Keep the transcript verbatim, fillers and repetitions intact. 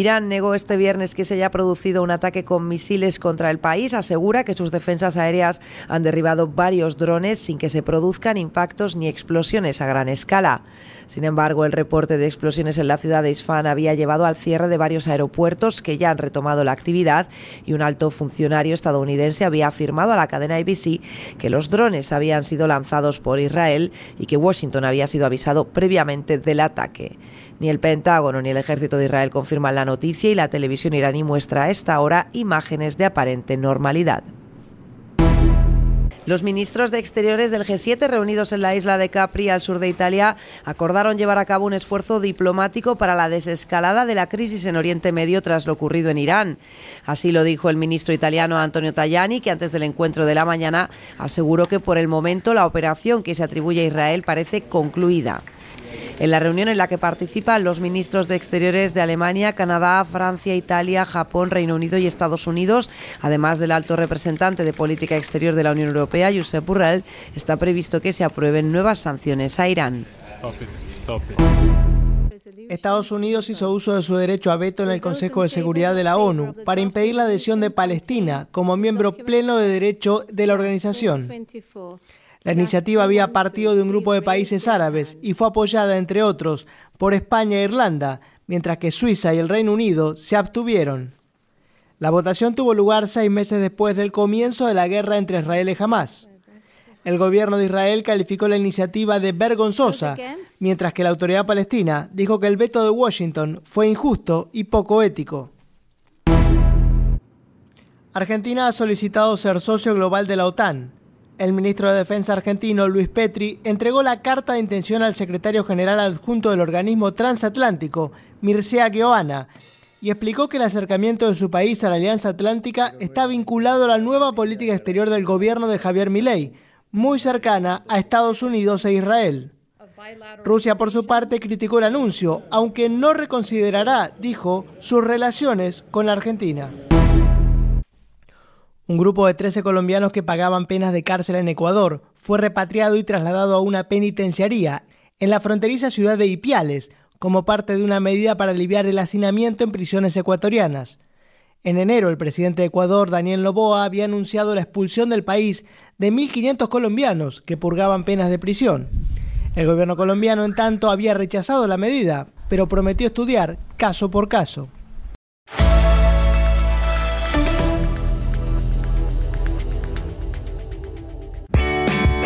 Irán negó este viernes que se haya producido un ataque con misiles contra el país. Asegura que sus defensas aéreas han derribado varios drones sin que se produzcan impactos ni explosiones a gran escala. Sin embargo, el reporte de explosiones en la ciudad de Isfahán había llevado al cierre de varios aeropuertos que ya han retomado la actividad, y un alto funcionario estadounidense había afirmado a la cadena A B C que los drones habían sido lanzados por Israel y que Washington había sido avisado previamente del ataque. Ni el Pentágono ni el ejército de Israel confirman la noticia, y la televisión iraní muestra a esta hora imágenes de aparente normalidad. Los ministros de Exteriores del G siete, reunidos en la isla de Capri, al sur de Italia, acordaron llevar a cabo un esfuerzo diplomático para la desescalada de la crisis en Oriente Medio tras lo ocurrido en Irán. Así lo dijo el ministro italiano Antonio Tajani, que antes del encuentro de la mañana aseguró que por el momento la operación que se atribuye a Israel parece concluida. En la reunión en la que participan los ministros de Exteriores de Alemania, Canadá, Francia, Italia, Japón, Reino Unido y Estados Unidos, además del alto representante de Política Exterior de la Unión Europea, Josep Borrell, está previsto que se aprueben nuevas sanciones a Irán. Stop it, stop it. Estados Unidos hizo uso de su derecho a veto en el Consejo de Seguridad de la ONU para impedir la adhesión de Palestina como miembro pleno de derecho de la organización. La iniciativa había partido de un grupo de países árabes y fue apoyada, entre otros, por España e Irlanda, mientras que Suiza y el Reino Unido se abstuvieron. La votación tuvo lugar seis meses después del comienzo de la guerra entre Israel y Hamás. El gobierno de Israel calificó la iniciativa de vergonzosa, mientras que la autoridad palestina dijo que el veto de Washington fue injusto y poco ético. Argentina ha solicitado ser socio global de la OTAN. El ministro de Defensa argentino, Luis Petri, entregó la carta de intención al secretario general adjunto del organismo transatlántico, Mircea Geoana, y explicó que el acercamiento de su país a la Alianza Atlántica está vinculado a la nueva política exterior del gobierno de Javier Milei, muy cercana a Estados Unidos e Israel. Rusia, por su parte, criticó el anuncio, aunque no reconsiderará, dijo, sus relaciones con la Argentina. Un grupo de trece colombianos que pagaban penas de cárcel en Ecuador fue repatriado y trasladado a una penitenciaría en la fronteriza ciudad de Ipiales, como parte de una medida para aliviar el hacinamiento en prisiones ecuatorianas. En enero, el presidente de Ecuador, Daniel Noboa, había anunciado la expulsión del país de mil quinientos colombianos que purgaban penas de prisión. El gobierno colombiano, en tanto, había rechazado la medida, pero prometió estudiar caso por caso.